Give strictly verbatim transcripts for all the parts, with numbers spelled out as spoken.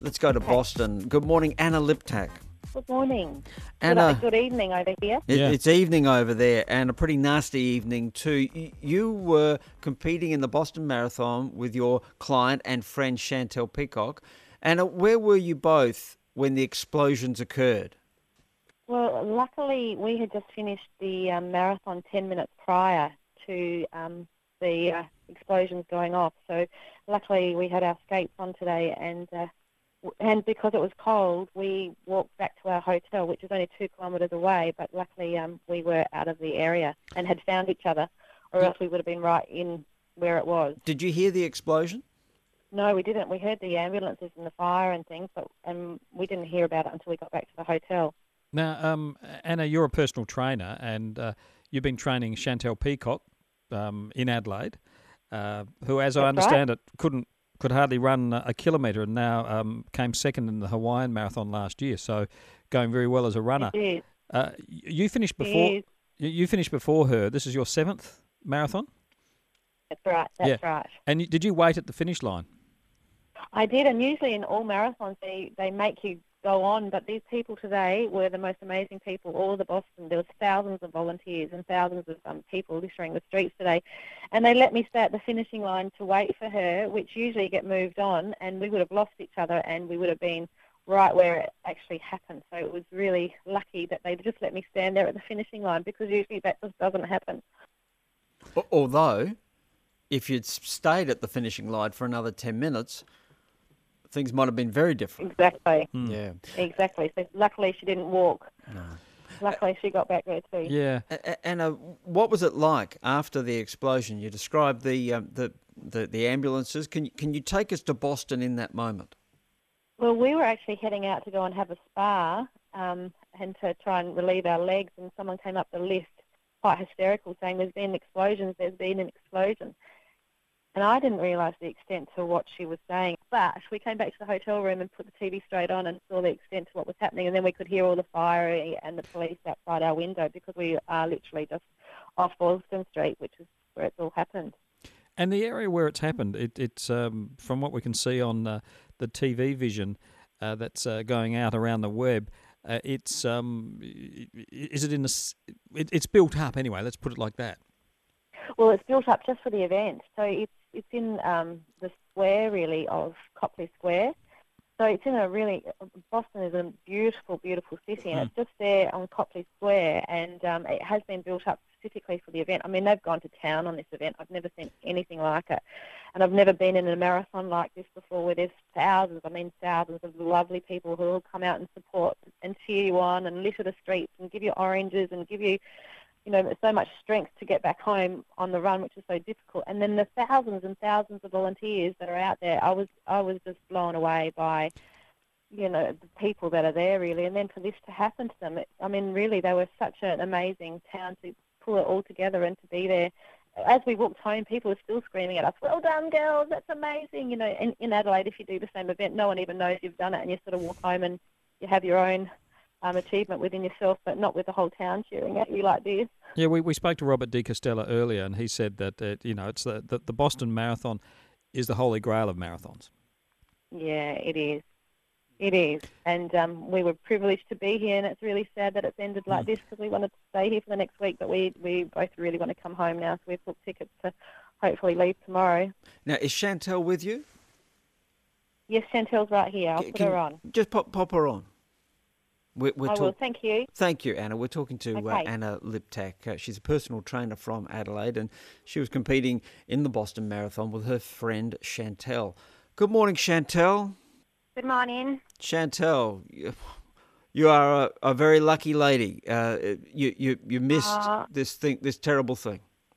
Let's go to Okay. Boston. Good morning, Anna Liptak. Good morning. Anna, Good, good evening over here. it, Yeah. it's evening over there, and a pretty nasty evening too. Y- You were competing in the Boston Marathon with your client and friend Chantel Peacock. Anna, where were you both when the explosions occurred? Well, luckily we had just finished the um, marathon ten minutes prior to um, the uh, explosions going off. So luckily we had our skates on today, and uh, w- and because it was cold, we walked back to our hotel, which is only two kilometres away. But luckily um, we were out of the area and had found each other, or Yeah. else we would have been right in where it was. Did you hear the explosion? No, we didn't. We heard the ambulances and the fire and things, but um, we didn't hear about it until we got back to the hotel. Now, um, Anna, you're a personal trainer, and uh, you've been training Chantel Peacock um, in Adelaide, uh, who, as I That's understand it, couldn't could hardly run a kilometre, and now um, came second in the Hawaiian Marathon last year. So, going very well as a runner. It is. Uh, y- you finished It before. is. You you finished before her. This is your seventh marathon, That's right. That's right. and you, did you wait at the finish line? I did, and usually in all marathons they, they make you go on, but these people today were the most amazing people, all of the Boston. There was thousands of volunteers and thousands of um, people littering the streets today, and they let me stay at the finishing line to wait for her, which usually get moved on, and we would have lost each other, and we would have been right where it actually happened. So it was really lucky that they just let me stand there at the finishing line, because usually that just doesn't happen. Al- Although, if you'd s- stayed at the finishing line for another ten minutes, things might have been very different. Exactly. Yeah. Exactly. So luckily she didn't walk. No. Luckily she got back there too. Yeah. A- a- Anna, what was it like after the explosion? You described the um, the, the the ambulances. Can you, can you take us to Boston in that moment? Well, we were actually heading out to go and have a spa um, and to try and relieve our legs, and someone came up the lift quite hysterical saying, there's been explosions, there's been an explosion. And I didn't realise the extent to what she was saying. But we came back to the hotel room and put the T V straight on and saw the extent to what was happening. And then we could hear all the fire and the police outside our window, because we are literally just off Boylston Street, which is where it's all happened. And the area where it's happened, it, it's um, from what we can see on uh, the T V vision uh, that's uh, going out around the web. Uh, it's um, i- i- is it in the? s- It, it's built up anyway. Let's put it like that. Well, it's built up just for the event. So it's it's in um, the square, really, of Copley Square. So it's in a really, Boston is a beautiful, beautiful city, and it's just there on Copley Square, and um, it has been built up specifically for the event. I mean, they've gone to town on this event. I've never seen anything like it. And I've never been in a marathon like this before, where there's thousands, I mean thousands of lovely people who will come out and support and cheer you on and litter the streets and give you oranges and give you, you know, so much strength to get back home on the run, which is so difficult. And then the thousands and thousands of volunteers that are out there, I was I was just blown away by, you know, the people that are there, really. And then for this to happen to them, it, I mean, really, they were such an amazing town to pull it all together and to be there. As we walked home, people were still screaming at us, well done, girls, that's amazing. You know, in, in Adelaide, if you do the same event, no one even knows you've done it, and you sort of walk home and you have your own um, achievement within yourself, but not with the whole town cheering at you like this. Yeah, we, we spoke to Robert De Castella earlier, and he said that uh, you know it's the, the the Boston Marathon is the holy grail of marathons. Yeah, it is. It is. And um, we were privileged to be here, and it's really sad that it's ended like this, because we wanted to stay here for the next week, but we, we both really want to come home now, so we've booked tickets to hopefully leave tomorrow. Now, is Chantel with you? Yes, Chantel's right here. I'll Can- put can- her on. Just pop pop her on. We're, we're I will. talk- Thank you. Thank you, Anna. We're talking to uh, Okay. Anna Liptak. Uh, she's a personal trainer from Adelaide, and she was competing in the Boston Marathon with her friend Chantel. Good morning, Chantel. Good morning. Chantel, you, you are a, a very lucky lady. Uh, you, you you missed Aw. this thing, this terrible thing.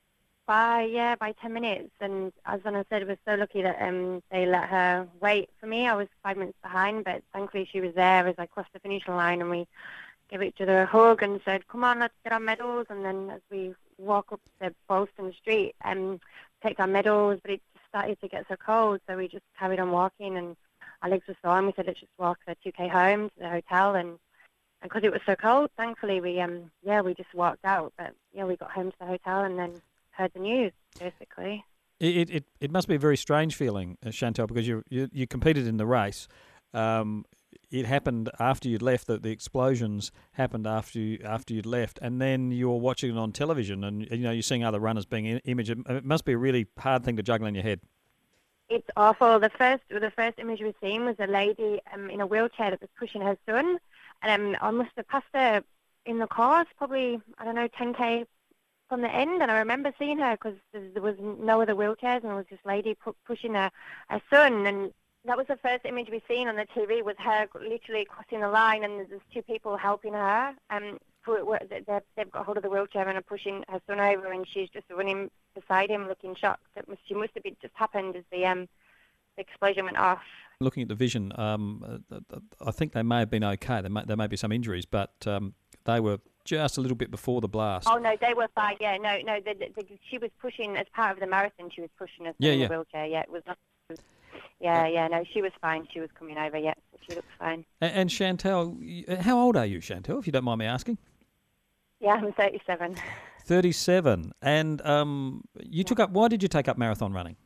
By yeah, by ten minutes, and as Anna said, I was so lucky that um they let her wait for me. I was five minutes behind, but thankfully she was there as I crossed the finish line, and we gave each other a hug and said, "Come on, let's get our medals." And then as we walk up the Boylston Street, um, take our medals, but it just started to get so cold, so we just carried on walking, and our legs were sore, and we said, "Let's just walk the two K home to the hotel." And and because it was so cold, thankfully we um yeah we just walked out, but yeah we got home to the hotel and then heard the news basically. It it, it must be a very strange feeling, uh, Chantel, because you, you you competed in the race. um, it happened after you'd left. That the explosions happened after you after you'd left, and then you're watching it on television, and you know you're seeing other runners being in, imaged. It must be a really hard thing to juggle in your head. It's awful. The first the first image we seen was a lady um, in a wheelchair that was pushing her son, and um, I must have passed her in the course, probably I don't know ten k from the end, and I remember seeing her because there was no other wheelchairs, and there was this lady pu- pushing her, her son, and that was the first image we seen on the T V, was her literally crossing the line, and there's two people helping her. Um, for, they've got hold of the wheelchair and are pushing her son over, and she's just running beside him, looking shocked. It must, she must have been, just happened as the um the explosion went off. Looking at the vision, um, I think they may have been okay. There may, there may be some injuries, but um, they were just a little bit before the blast. Oh no, they were fine. Yeah, no, no. The, the, the, she was pushing as part of the marathon. She was pushing us yeah, in yeah. the wheelchair. Yeah, it was not. Yeah, yeah, no, she was fine. She was coming over, yeah, so she looked fine. And, and Chantal, how old are you, Chantal, if you don't mind me asking? Yeah, I'm thirty-seven. thirty-seven. And um, you yeah. took up, why did you take up marathon running?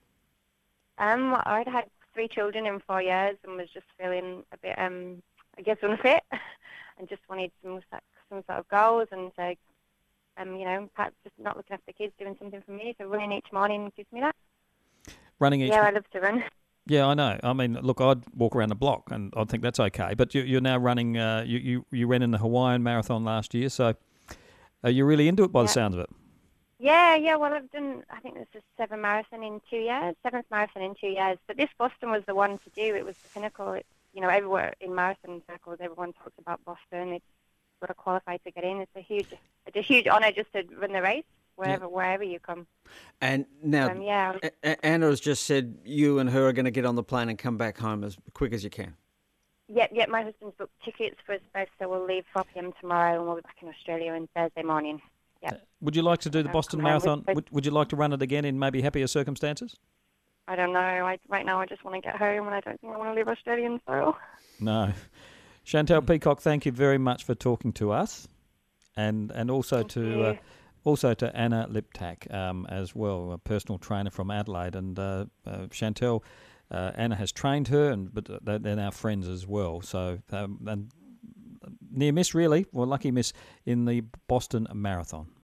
Um, I'd had three children in four years and was just feeling a bit, um, I guess, unfit and just wanted some, some sort of goals and so, um, you know, perhaps just not looking after the kids, doing something for me. So running each morning gives me that. Running each Yeah, I love to run. Yeah, I know. I mean, look, I'd walk around the block, and I think that's okay. But you, you're now running. Uh, you, you you ran in the Hawaiian Marathon last year, so are you really into it by yeah. the sounds of it? Yeah, yeah. Well, I've done. I think this is seven marathon in two years, seventh marathon in two years. But this Boston was the one to do. It was the pinnacle. It's, you know, everywhere in marathon circles, everyone talks about Boston. It's got to qualify to get in. It's a huge, it's a huge honour just to run the race. Wherever, yeah. wherever you come. And now, um, yeah. A- Anna has just said you and her are going to get on the plane and come back home as quick as you can. Yep, yep. My husband's booked tickets for us both, so we'll leave four p.m. tomorrow and we'll be back in Australia on Thursday morning. Yep. Uh, would you like to do the Boston Marathon? Would, would you like to run it again in maybe happier circumstances? I don't know. I, right now, I just want to get home, and I don't think I want to leave Australian soil. No. Chantal Peacock, thank you very much for talking to us, and and also thank to. Uh, Also to Anna Liptak um, as well, a personal trainer from Adelaide. And uh, uh, Chantal, uh, Anna has trained her, and but they're, they're now friends as well. So um, and near miss, really, well, lucky miss in the Boston Marathon.